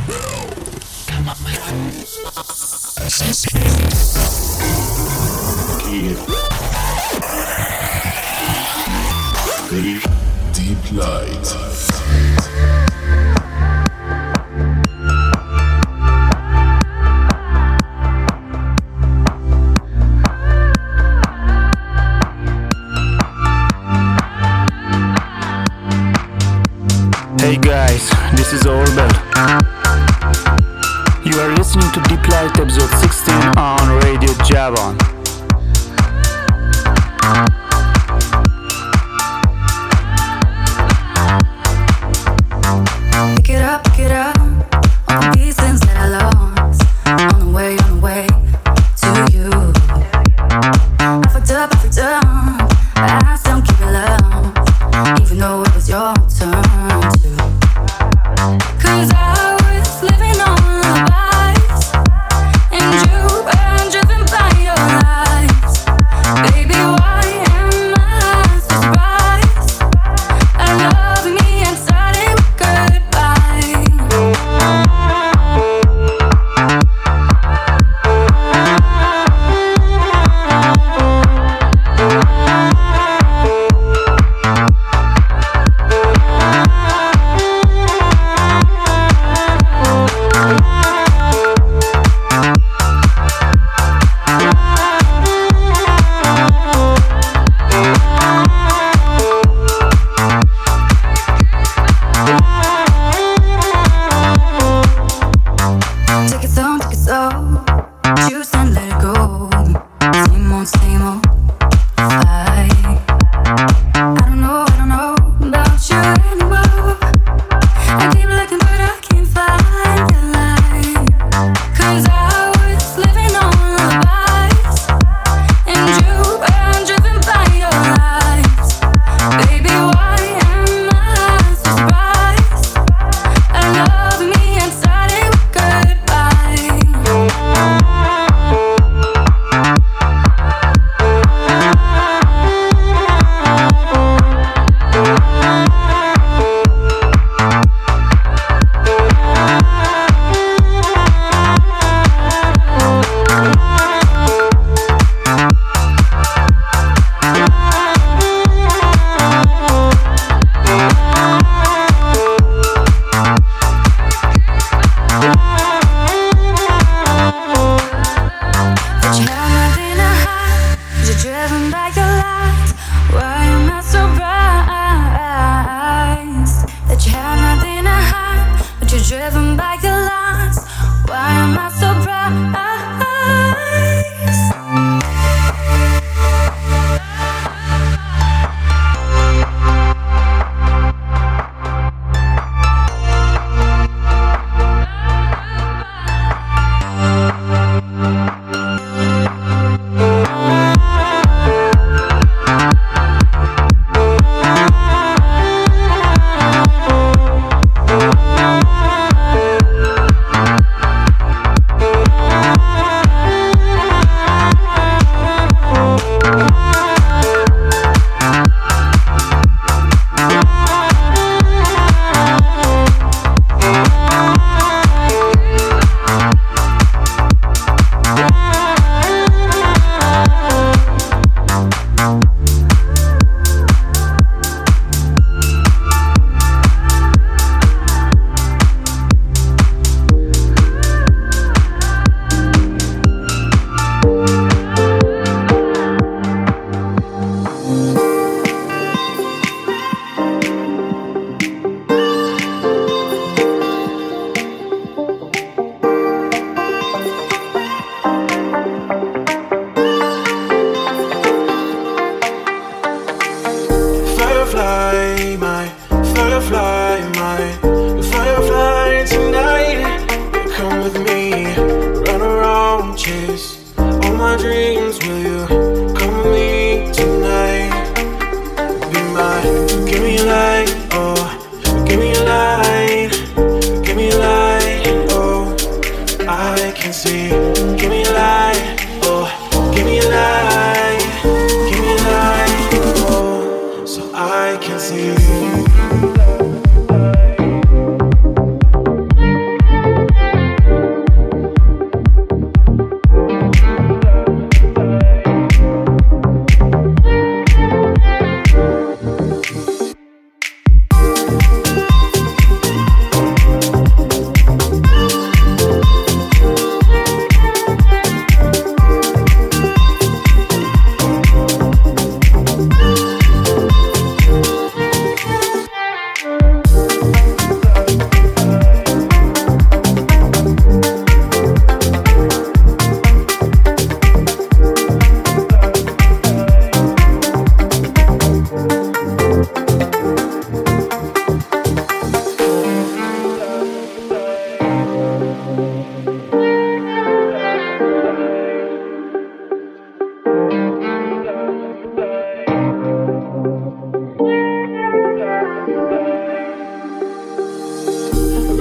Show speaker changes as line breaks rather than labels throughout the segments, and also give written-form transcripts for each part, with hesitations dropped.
Deep Light.
Hey guys, this is Orbel. You are listening to Deep Light episode 16 on Radio Javon.
Pick it up, all the pieces that I lost. On the way to you. I fucked up, but I still keep it love, even though it was your turn to. 'Cause I was living on lullabies, and you were driven by your lies. Baby, why am I so surprised? I love me and started with goodbye. Take it slow, choose and let it go. Same old fight. I don't know about you anymore. I keep looking but I can't find the light. 'Cause I was living on lullabies, and you were driven by your lies. Baby, why am I so surprised? I love me and started with goodbye. But you have nothing to hide, 'cause you're driven by your lies. Why am I so surprised that you have nothing to hide, but you're driven by your lies? Why am I so surprised?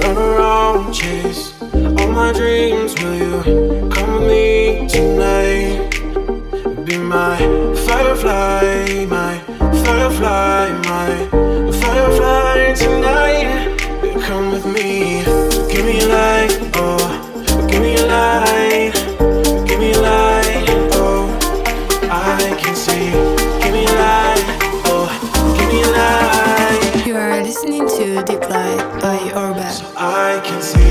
turn around, chase all my dreams. Will you come with me tonight? Be my firefly, my firefly, my firefly tonight. Come with me, give me a light, oh, give me a light, give me a light, oh, I can see. Give me a light, oh, give me a light.
You are listening to Deep Light by Orban.
So I can see.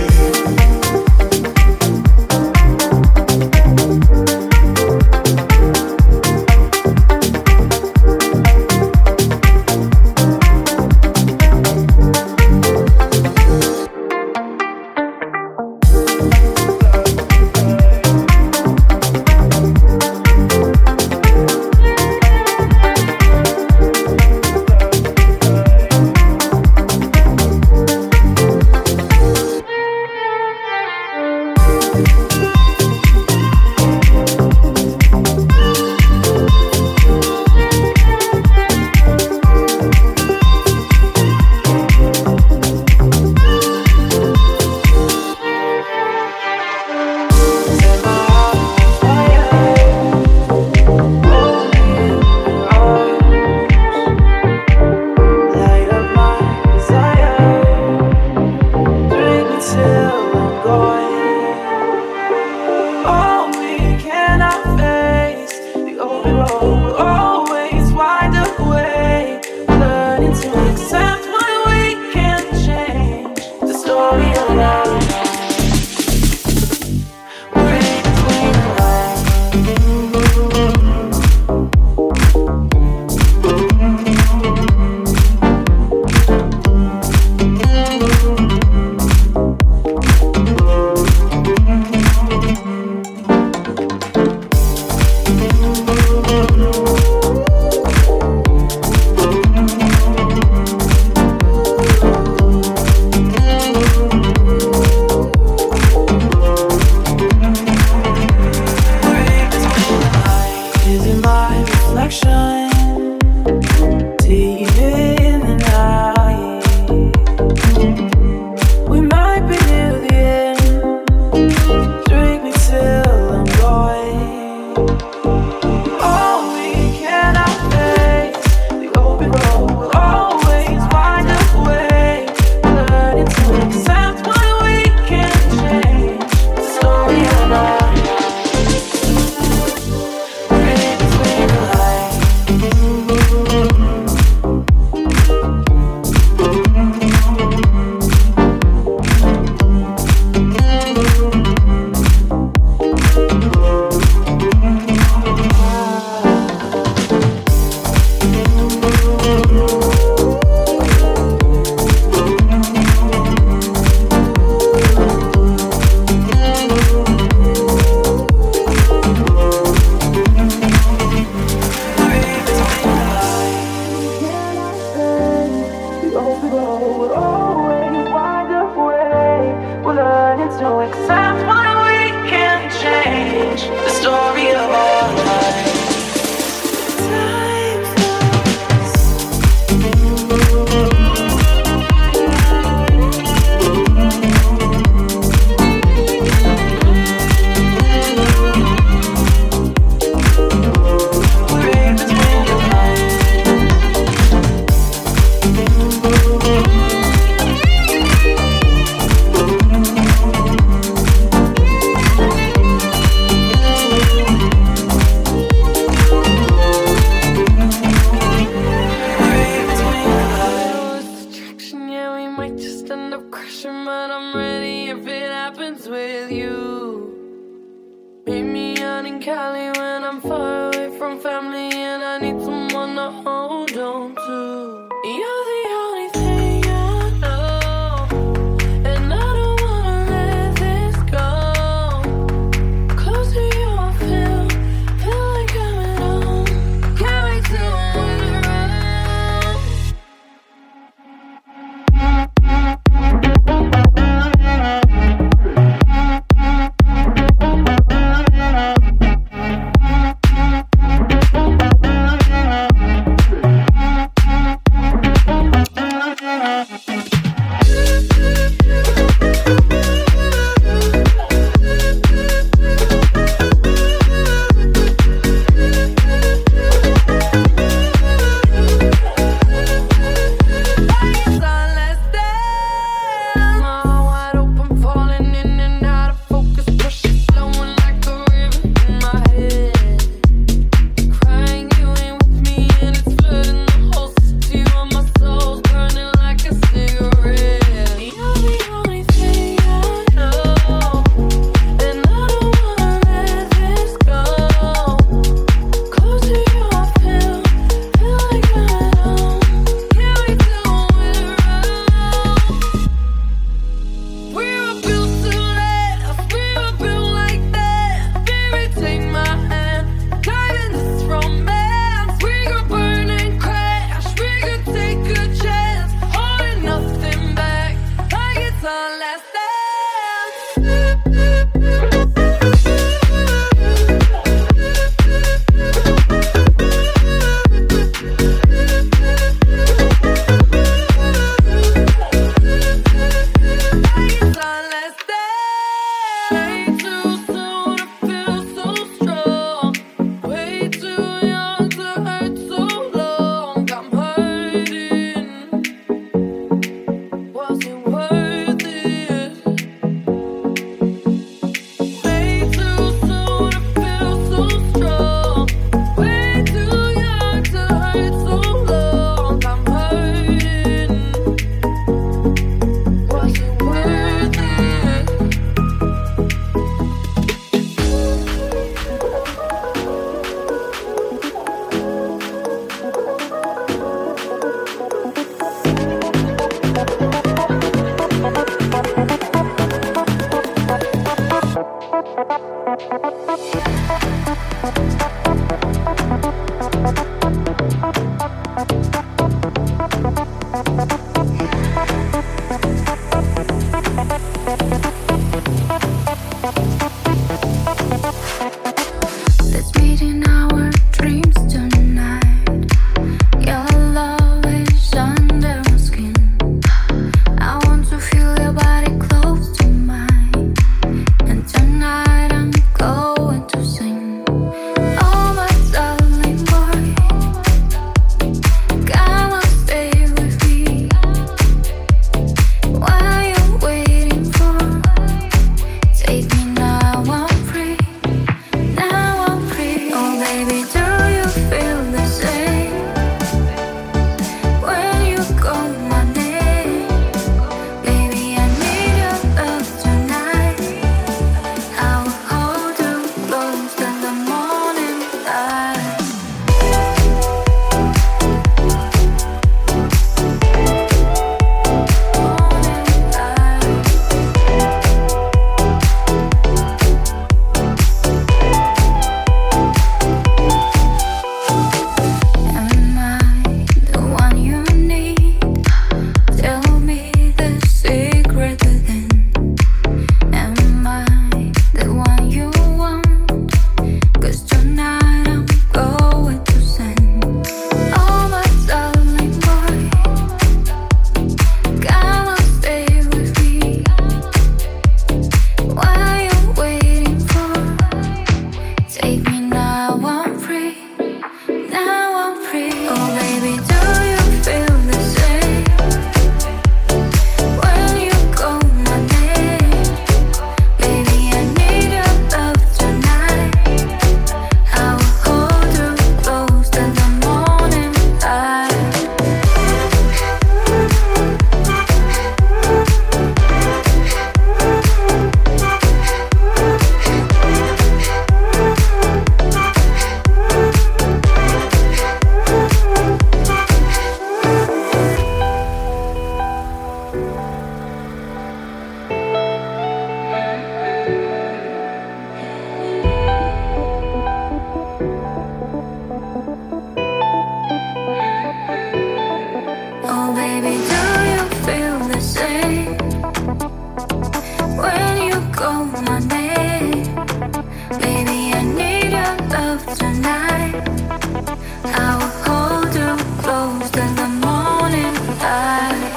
When you go my name, baby, I need your love tonight. I will hold you close till the morning light.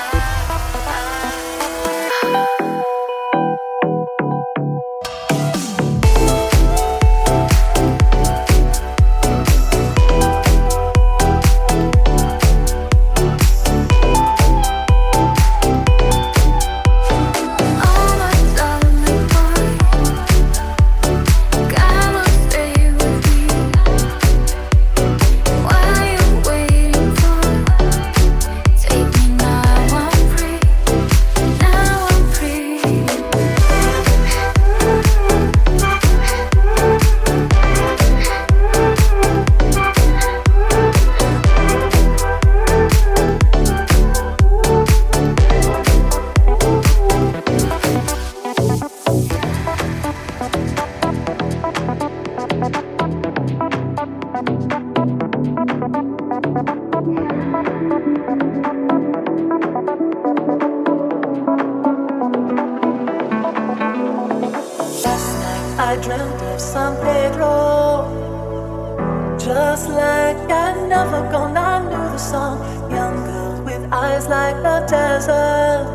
I dreamt of San Pedro, just like I'd never gone. I knew the song, young girl with eyes like the desert.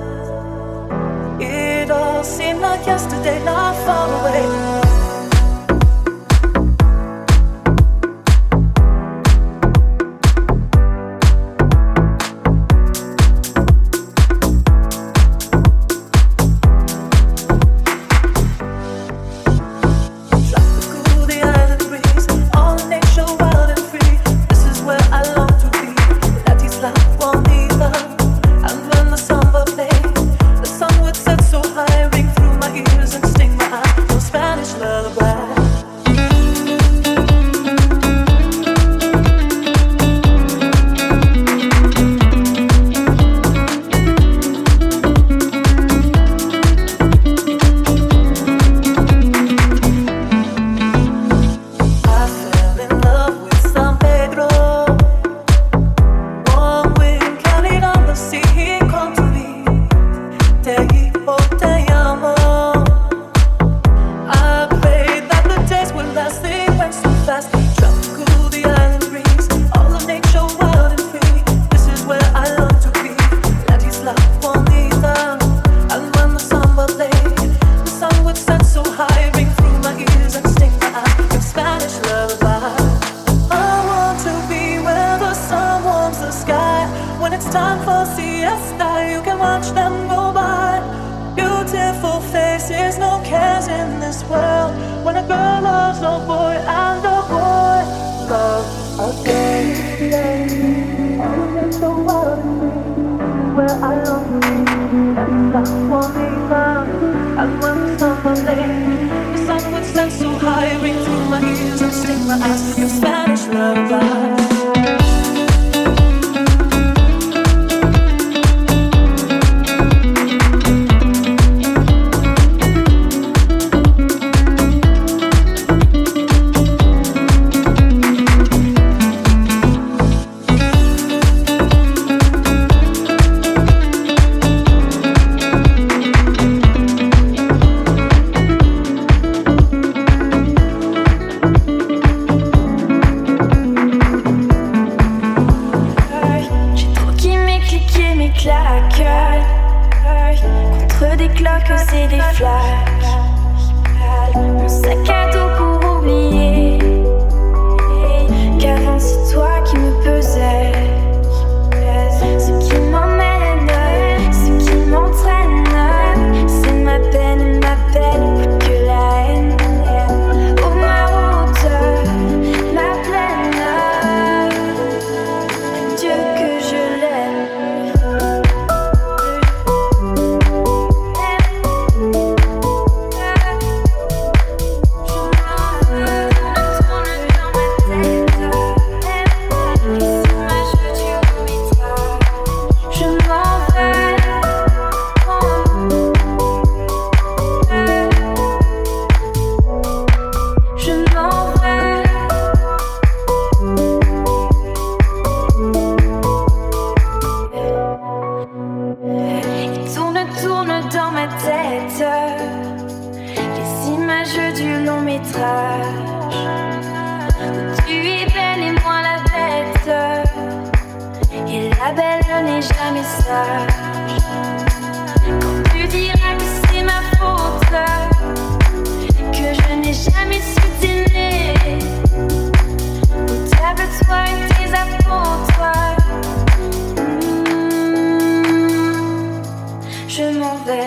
It all seemed like yesterday, not far away.
métrage où tu es belle et moi la bête. Et la belle n'est jamais sage. Quand tu diras que c'est ma faute, que je n'ai jamais su t'aimer, au table toi et tes apôtres, je m'en vais.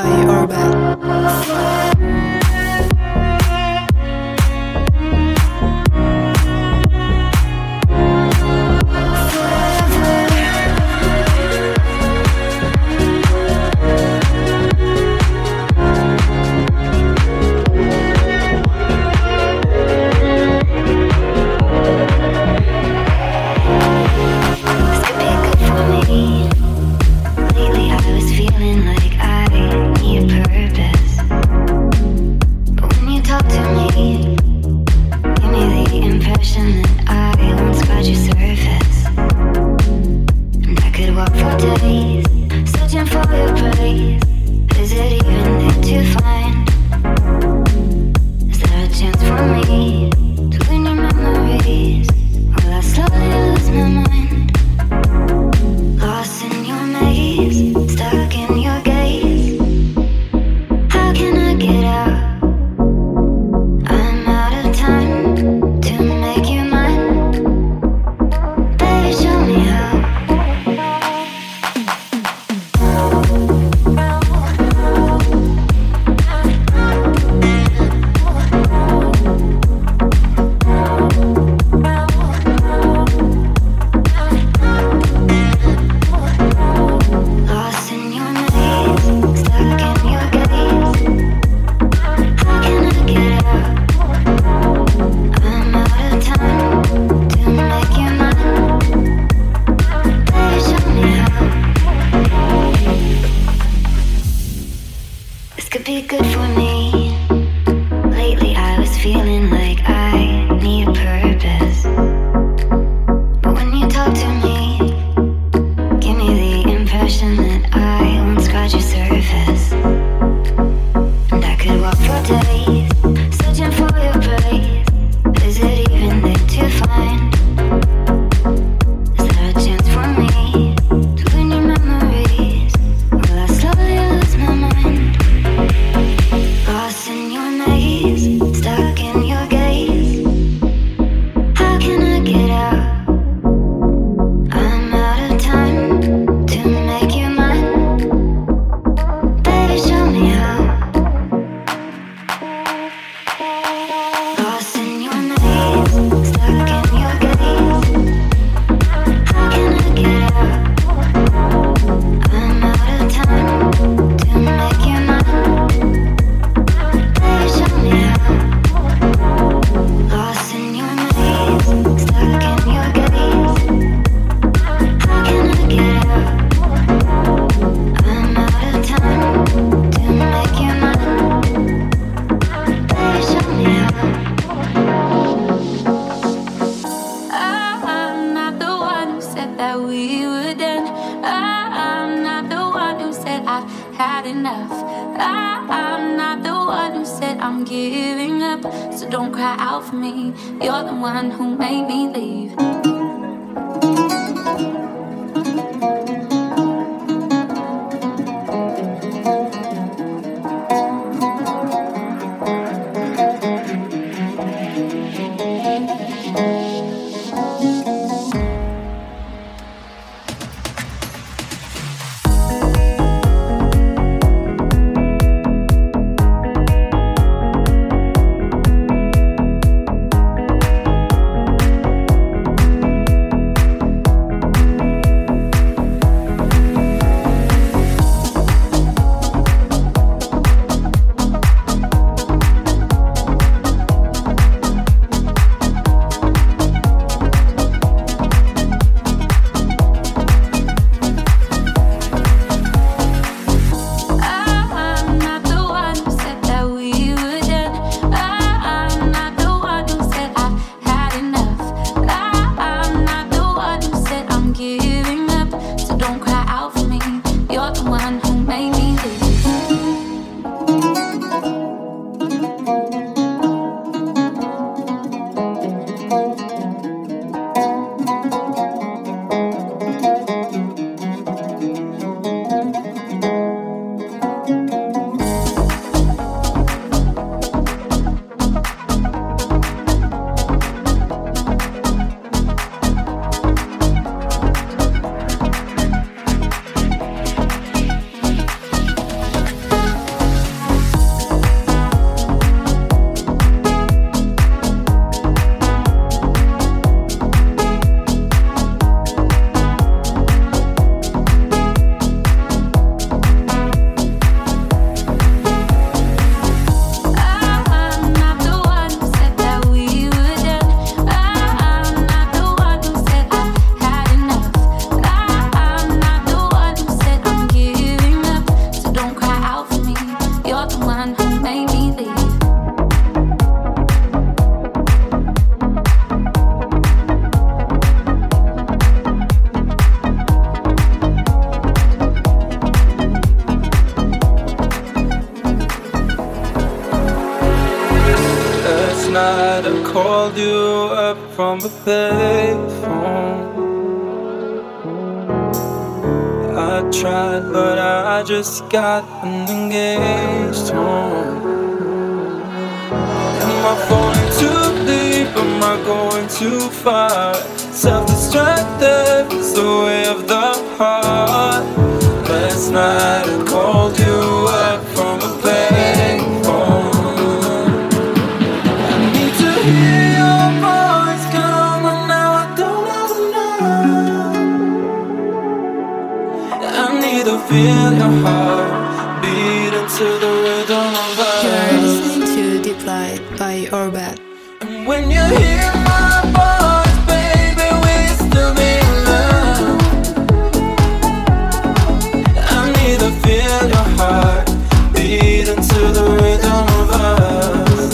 happy or bad.
Lately I was feeling like I need a purpose. But when you talk to me, give me the impression that I won't scratch your surface. And I could walk for days, searching for your praise. Is it even there to find? Is there a chance for me to win your memories? Will I slowly lose my mind? Lost in your maze, stuck in your gaze. How can I get out? I'm out of time to make you mine. Baby, show me how. Lost in your maze, stuck in your gaze. How can I get out? I'm out of time to make you mine. Baby, show me how. This could be good for me. Lately I was feeling like I need a purpose. But when you talk to me, give me the impression that I won't scratch your surface. And I could walk for days, searching for your praise. Is it even there to find? Is there a chance for me to win your memories? Will I slowly lose my mind? Lost in your maze, stuck in your gaze. How can I get out? I'm out of time to make you mine. Baby, show me how. Lost in your maze, stuck in your gaze. How can I get out? I'm out of time to make you mine. Baby, show me how. Lost in your maze, stuck in your gaze. How can I get out? I'm out of time to make you mine. Baby, show me how. I'm not the one who said that we were done. I'm not the one who said I've had enough. I'm not the one who said I'm giving up. So don't cry out for me. You're the one who made me leave.
called you up from a payphone. I tried, but I just got an engaged home. Am I falling too deep? Am I going too far? Self-destructive is the way of the heart. Last night I called you up from a payphone. I need to hear your voice, come on now, I don't ever know. I need to feel your heart beating to the rhythm of us.
You're listening to Deep Light by Orbit.
And when you hear my voice, baby, will you still be in love? I need to feel your heart beating to the rhythm of us.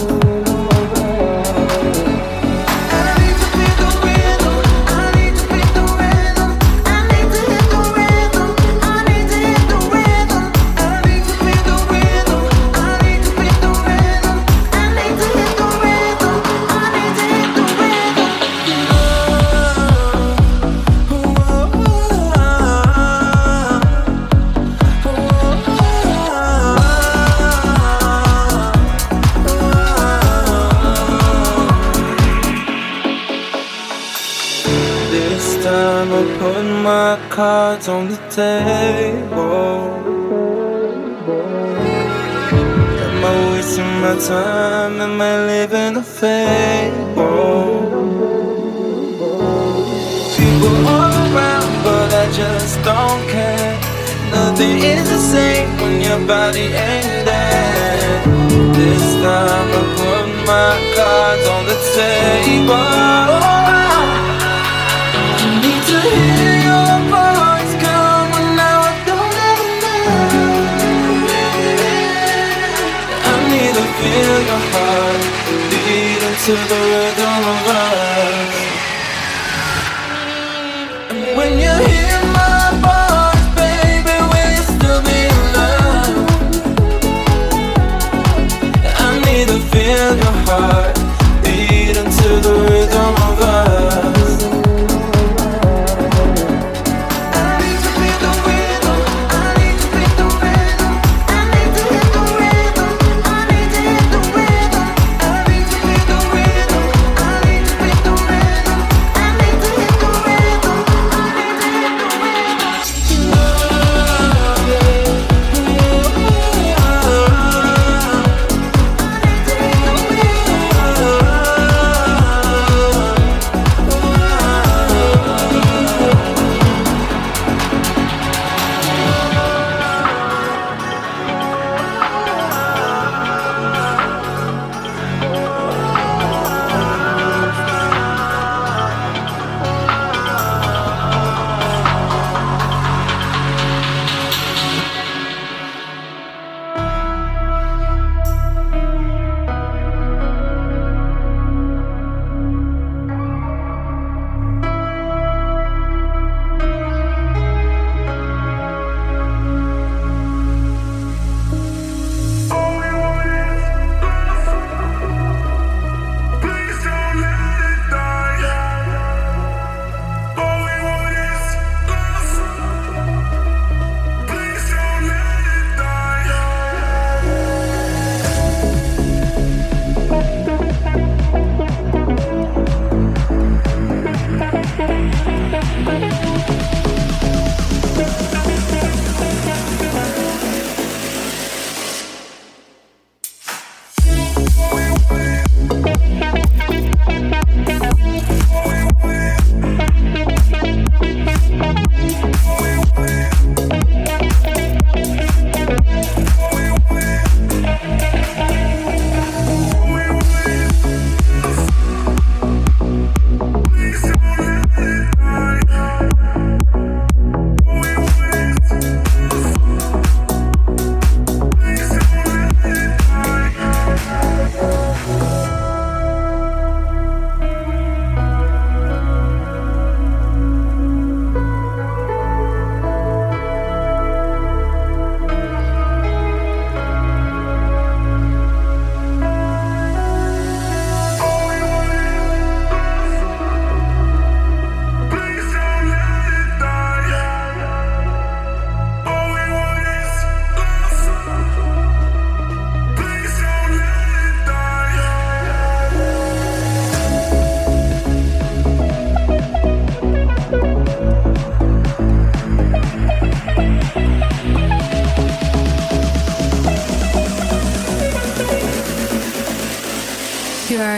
I need to feel the rhythm. I need to feel the rhythm. I need to hit the rhythm. I need to hit the rhythm. I need to feel the rhythm. I need to feel the rhythm. I need to hit the rhythm. I need to hit the rhythm. This time I put my cards on the table. Am I wasting my time? Am I living a fable? People all around, but I just don't care. Nothing is the same when your body ain't there. This time I put my cards on the table. I need to hear your voice, come on now, I don't ever know. I need to feel your heart beating to the rhythm of us. And when you hear my voice, baby, will you still be in love? I need to feel your heart beating to the rhythm of us.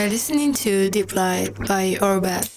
are listening to Deep Light by Orbat.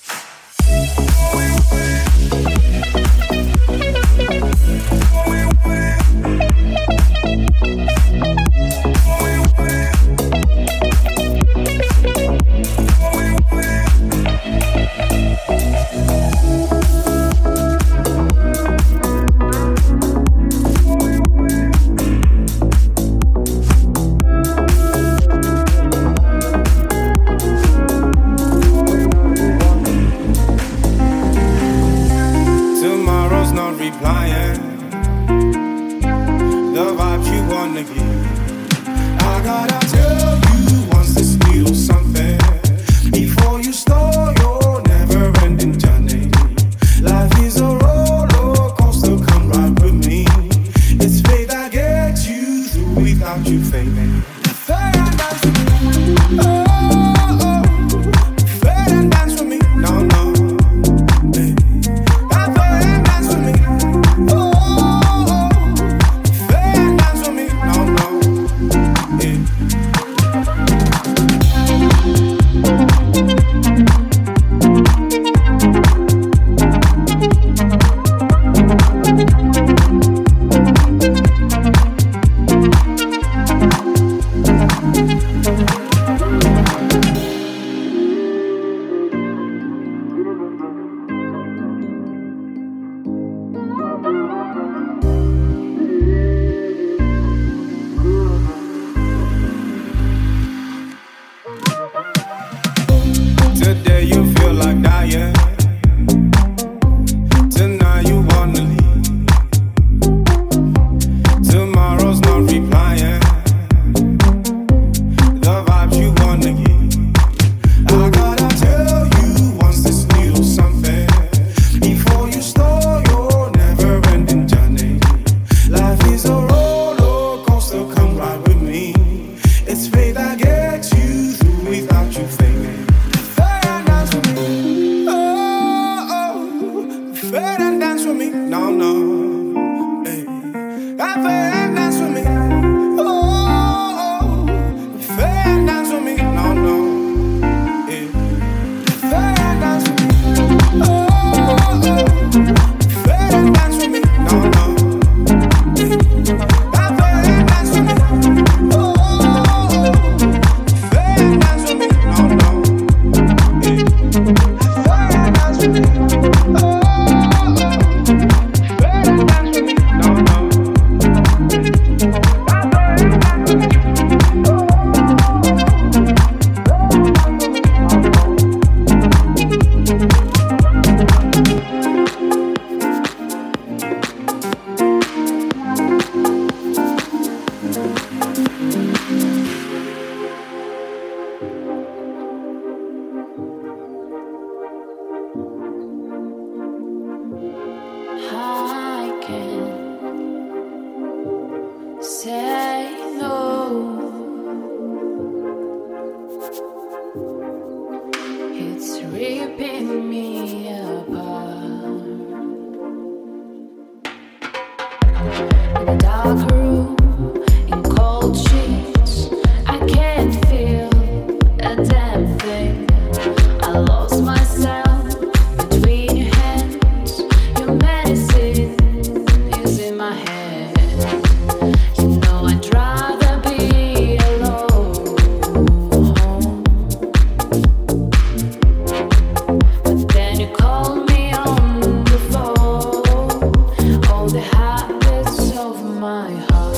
My heart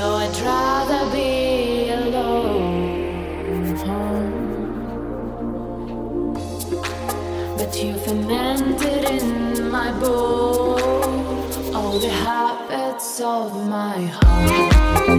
So I'd rather be alone. But you fermented in my bowl all the habits of my heart.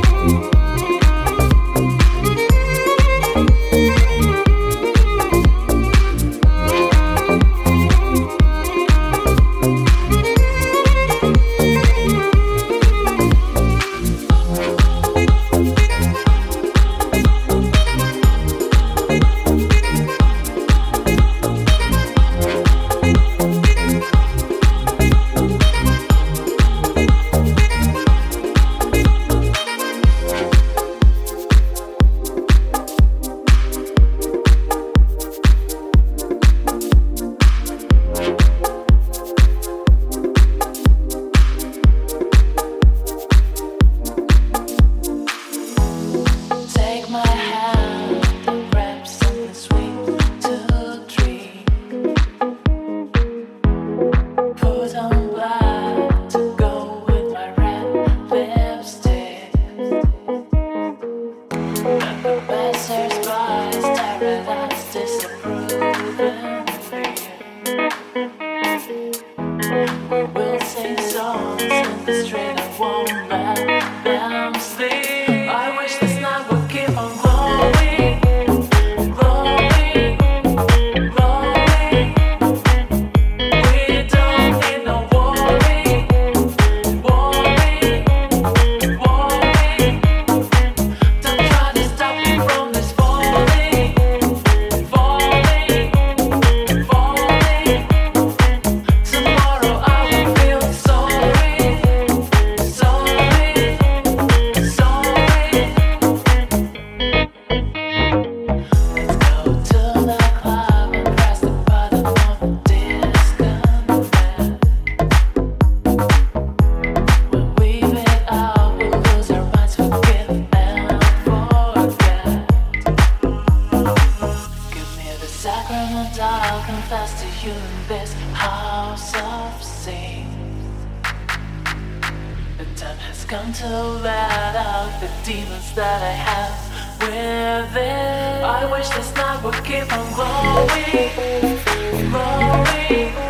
Come to let out the demons that I have within. I wish this night would keep on glowing, glowing.